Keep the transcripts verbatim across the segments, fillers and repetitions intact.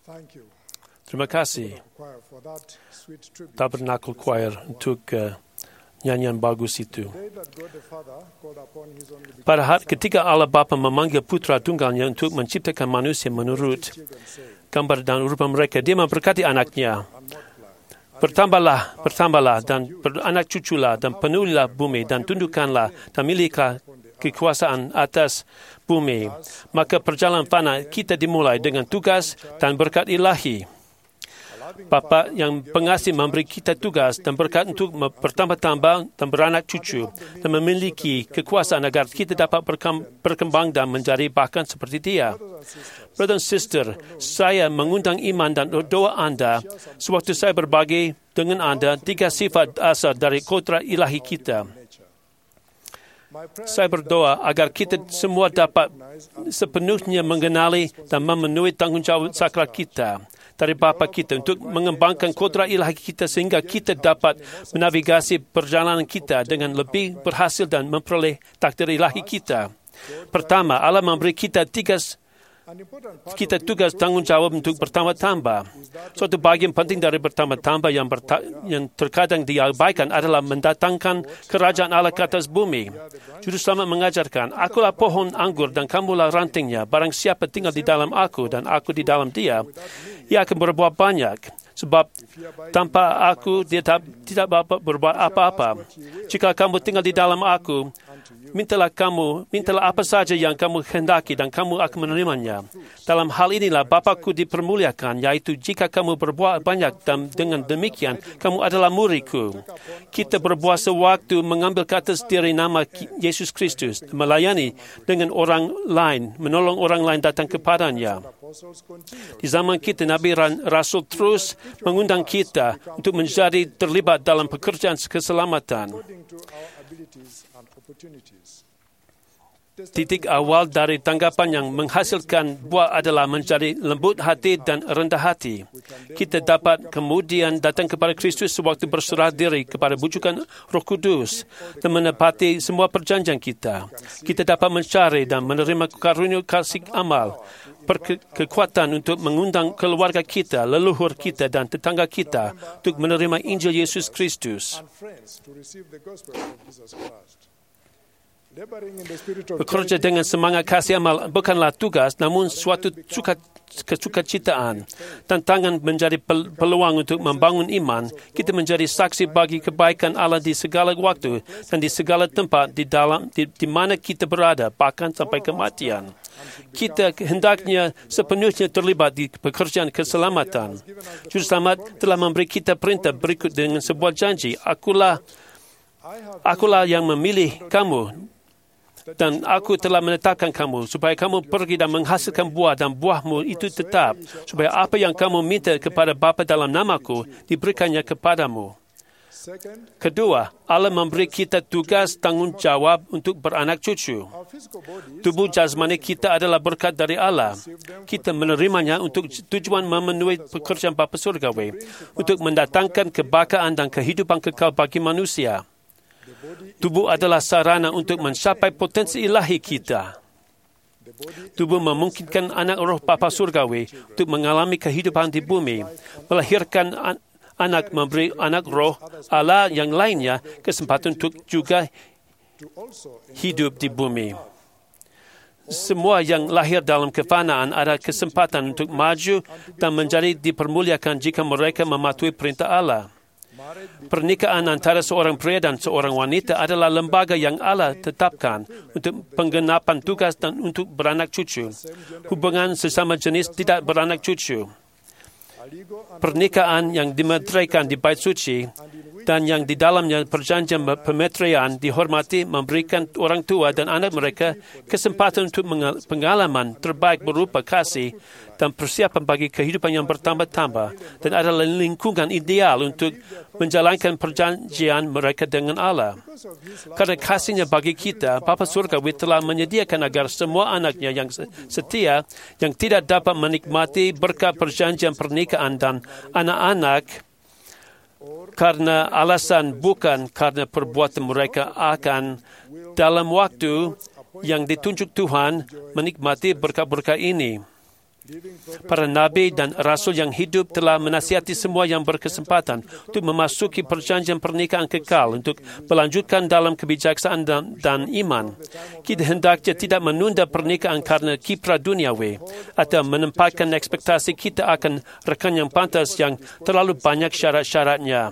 Terima kasih Tabernacle Choir untuk uh, nyanyian bagus itu. Pada hari ketika Allah Bapa memanggil Putra Tunggalnya untuk menciptakan manusia menurut gambar dan rupa mereka, Dia memberkati anaknya. Bertambahlah, bertambahlah dan beranak cuculah dan penuhilah bumi dan tundukkanlah dan miliklah kekuasaan atas bumi. Maka perjalanan fana kita dimulai dengan tugas dan berkat ilahi. Bapa yang pengasih memberi kita tugas dan berkat untuk bertambah-tambah dan beranak cucu dan memiliki kekuasaan agar kita dapat berkembang dan menjadi bahkan seperti Dia. Brother and sister, saya mengundang iman dan doa anda sewaktu saya berbagi dengan anda tiga sifat asal dari kodrat ilahi kita. Saya berdoa agar kita semua dapat sepenuhnya mengenali dan memenuhi tanggungjawab sakral kita dari Bapa kita untuk mengembangkan kodrat ilahi kita sehingga kita dapat menavigasi perjalanan kita dengan lebih berhasil dan memperoleh takdir ilahi kita. Pertama, Allah memberi kita tiga kita tugas tanggungjawab untuk bertambah-tambah. Suatu bagian penting dari bertambah-tambah yang, berta- yang terkadang diabaikan adalah mendatangkan kerajaan Allah ke atas bumi. Juru Selamat mengajarkan, akulah pohon anggur dan kamulah rantingnya. Barang siapa tinggal di dalam aku dan aku di dalam dia, ia akan berbuah banyak. Sebab tanpa aku, dia tak, tidak dapat berbuat apa-apa. Jika kamu tinggal di dalam aku, mintalah kamu, mintalah apa saja yang kamu hendaki dan kamu akan menerimanya. Dalam hal inilah Bapa-Ku dipermuliakan, yaitu jika kamu berbuat banyak dan dengan demikian, kamu adalah murid-Ku. Kita berbuat sewaktu mengambil ke atas diri nama Yesus Kristus, melayani dengan orang lain, menolong orang lain datang kepadanya. Di zaman kita, Nabi Rasul terus mengundang kita untuk menjadi terlibat dalam pekerjaan keselamatan. Titik awal dari tanggapan yang menghasilkan buah adalah menjadi lembut hati dan rendah hati. Kita dapat kemudian datang kepada Kristus sewaktu berserah diri kepada bujukan Roh Kudus dan menepati semua perjanjian kita. Kita dapat mencari dan menerima karunia kasih amal, kekuatan untuk mengundang keluarga kita, leluhur kita dan tetangga kita untuk menerima Injil Yesus Kristus. Bekerja dengan semangat kasih amal bukanlah tugas, namun suatu suka, kesukacitaan. Tantangan menjadi peluang untuk membangun iman. Kita menjadi saksi bagi kebaikan Allah di segala waktu dan di segala tempat di dalam di, di mana kita berada, bahkan sampai kematian. Kita hendaknya sepenuhnya terlibat di pekerjaan keselamatan. Juru Selamat telah memberi kita perintah berikut dengan sebuah janji. Akulah, akulah yang memilih kamu. Dan aku telah menetapkan kamu supaya kamu pergi dan menghasilkan buah dan buahmu itu tetap, supaya apa yang kamu minta kepada Bapa dalam namaku diberikannya kepadamu. Kedua, Allah memberi kita tugas tanggungjawab untuk beranak cucu. Tubuh jasmani kita adalah berkat dari Allah. Kita menerimanya untuk tujuan memenuhi pekerjaan Bapa Surgawi, untuk mendatangkan kebahagiaan dan kehidupan kekal bagi manusia. Tubuh adalah sarana untuk mencapai potensi ilahi kita. Tubuh memungkinkan anak roh Bapa Surgawi untuk mengalami kehidupan di bumi, melahirkan an- anak, memberi anak roh Allah yang lainnya kesempatan untuk juga hidup di bumi. Semua yang lahir dalam kefanaan ada kesempatan untuk maju dan menjadi dipermuliakan jika mereka mematuhi perintah Allah. Pernikahan antara seorang pria dan seorang wanita adalah lembaga yang Allah tetapkan untuk penggenapan tugas dan untuk beranak cucu. Hubungan sesama jenis tidak beranak cucu. Pernikahan yang dimeteraikan di Bait Suci dan yang di dalamnya perjanjian pemeteraian dihormati memberikan orang tua dan anak mereka kesempatan untuk pengalaman terbaik berupa kasih dan persiapan bagi kehidupan yang bertambah-tambah dan adalah lingkungan ideal untuk menjalankan perjanjian mereka dengan Allah. Karena kasihnya bagi kita, Bapa Surgawi telah menyediakan agar semua anaknya yang setia, yang tidak dapat menikmati berkat perjanjian pernikahan dan anak-anak karena alasan bukan karena perbuatan mereka akan dalam waktu yang ditunjuk Tuhan menikmati berkat-berkat ini. Para nabi dan rasul yang hidup telah menasihati semua yang berkesempatan untuk memasuki perjanjian pernikahan kekal untuk melanjutkan dalam kebijaksanaan dan, dan iman. Kita hendaknya tidak menunda pernikahan karena kiprah duniawi atau menempatkan ekspektasi kita akan rekan yang pantas yang terlalu banyak syarat-syaratnya.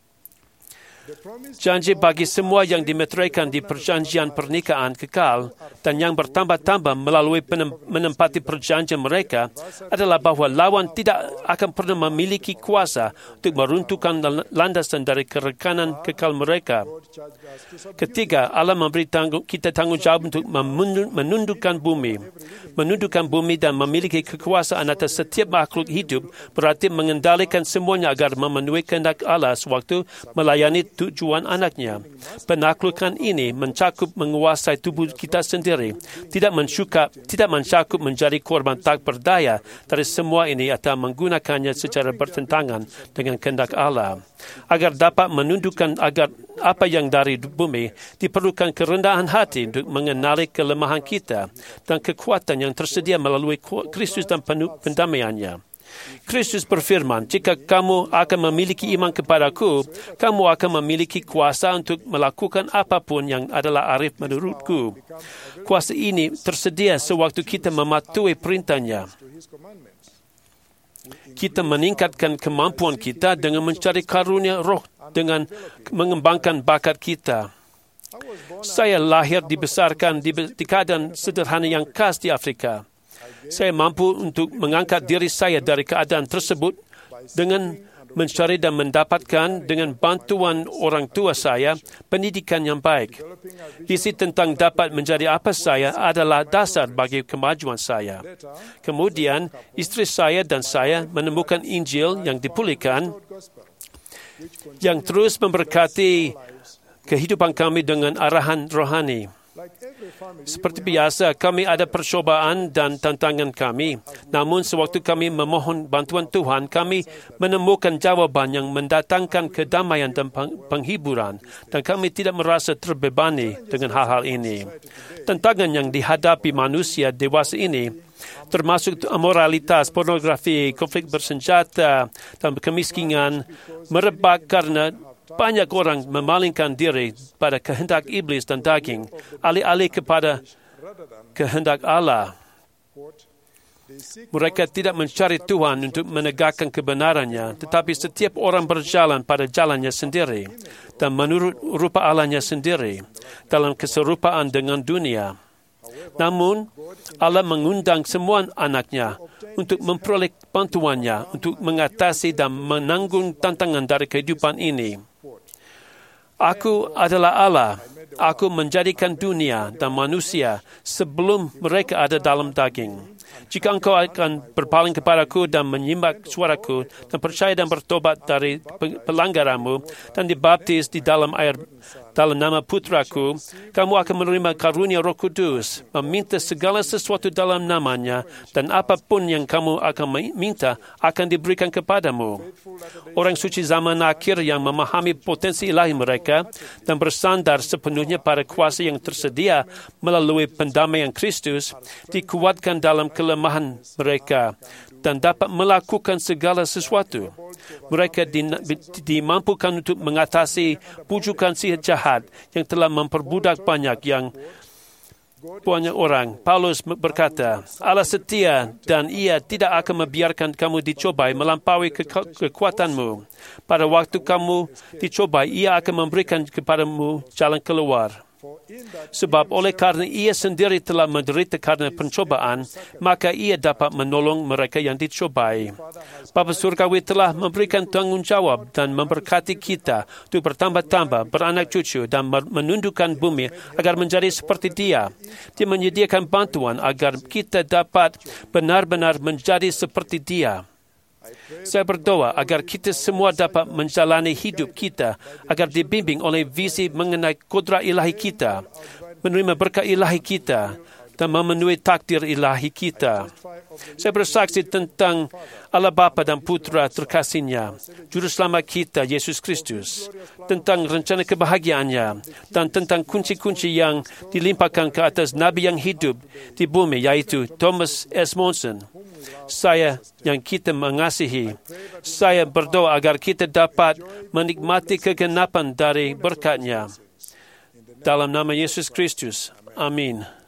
Janji bagi semua yang dimeteraikan di perjanjian pernikahan kekal dan yang bertambah-tambah melalui menempati perjanjian mereka adalah bahawa lawan tidak akan pernah memiliki kuasa untuk meruntuhkan landasan dari kerekanan kekal mereka. Ketiga, Allah memberi tanggung, kita tanggungjawab untuk menundukkan bumi. Menundukkan bumi dan memiliki kekuasaan atas setiap makhluk hidup berarti mengendalikan semuanya agar memenuhi kehendak Allah sewaktu melayani tujuan anaknya. Penaklukan ini mencakup menguasai tubuh kita sendiri, tidak mencukup, tidak mencakup menjadi korban tak berdaya dari semua ini atau menggunakannya secara bertentangan dengan kehendak Allah. Agar dapat menundukkan agar apa yang dari bumi, diperlukan kerendahan hati untuk mengenali kelemahan kita dan kekuatan yang tersedia melalui Kristus dan pendamaiannya. Kristus berfirman, jika kamu akan memiliki iman kepadaku, kamu akan memiliki kuasa untuk melakukan apapun yang adalah arif menurutku. Kuasa ini tersedia sewaktu kita mematuhi perintahnya. Kita meningkatkan kemampuan kita dengan mencari karunia roh dengan mengembangkan bakat kita. Saya lahir dibesarkan di, di keadaan sederhana yang khas di Afrika. Saya mampu untuk mengangkat diri saya dari keadaan tersebut dengan mencari dan mendapatkan dengan bantuan orang tua saya pendidikan yang baik. Visi tentang dapat menjadi apa saya adalah dasar bagi kemajuan saya. Kemudian, istri saya dan saya menemukan Injil yang dipulihkan yang terus memberkati kehidupan kami dengan arahan rohani. Seperti biasa, kami ada percobaan dan tantangan kami. Namun, sewaktu kami memohon bantuan Tuhan, kami menemukan jawaban yang mendatangkan kedamaian dan penghiburan. Dan kami tidak merasa terbebani dengan hal-hal ini. Tantangan yang dihadapi manusia dewasa ini, termasuk moralitas, pornografi, konflik bersenjata, dan kemiskinan, merebak karena banyak orang memalingkan diri pada kehendak iblis dan daging, alih-alih kepada kehendak Allah. Mereka tidak mencari Tuhan untuk menegakkan kebenarannya, tetapi setiap orang berjalan pada jalannya sendiri dan menurut rupa Allahnya sendiri dalam keserupaan dengan dunia. Namun, Allah mengundang semua anaknya untuk memperoleh bantuannya untuk mengatasi dan menanggung tantangan dari kehidupan ini. Aku adalah Allah. Aku menjadikan dunia dan manusia sebelum mereka ada dalam daging. Jika engkau akan berpaling kepadaku dan menyimak suaraku dan percaya dan bertobat dari pelanggaranmu dan dibaptis di dalam air dalam nama putraku, kamu akan menerima karunia Roh Kudus, meminta segala sesuatu dalam namanya, dan apapun yang kamu akan minta akan diberikan kepadamu. Orang suci zaman akhir yang memahami potensi ilahi mereka dan bersandar sepenuhnya pada kuasa yang tersedia melalui pendamaian Kristus, dikuatkan dalam kelemahan mereka dan dapat melakukan segala sesuatu. Mereka dimampukan untuk mengatasi pujukan sihir jahat yang telah memperbudak banyak yang banyak orang. Paulus berkata, Allah setia dan ia tidak akan membiarkan kamu dicobai melampaui ke- kekuatanmu. Pada waktu kamu dicobai, ia akan memberikan kepadamu jalan keluar. Sebab oleh karena ia sendiri telah menderita karena pencobaan, maka ia dapat menolong mereka yang dicobai. Bapa Surgawi telah memberikan tanggungjawab dan memberkati kita untuk bertambah-tambah, beranak cucu dan menundukkan bumi agar menjadi seperti Dia. Dia menyediakan bantuan agar kita dapat benar-benar menjadi seperti Dia. Saya berdoa agar kita semua dapat menjalani hidup kita agar dibimbing oleh visi mengenai kodrat ilahi kita, menerima berkat ilahi kita dan memenuhi takdir ilahi kita. Saya bersaksi tentang Allah Bapa dan Putra terkasihnya, Juru Selamat kita, Yesus Kristus, tentang rencana kebahagiaannya, dan tentang kunci-kunci yang dilimpahkan ke atas Nabi yang hidup di bumi, yaitu Thomas S. Monson. Saya yang kita mengasihi, saya berdoa agar kita dapat menikmati kegenapan dari berkat-Nya. Dalam nama Yesus Kristus. Amin.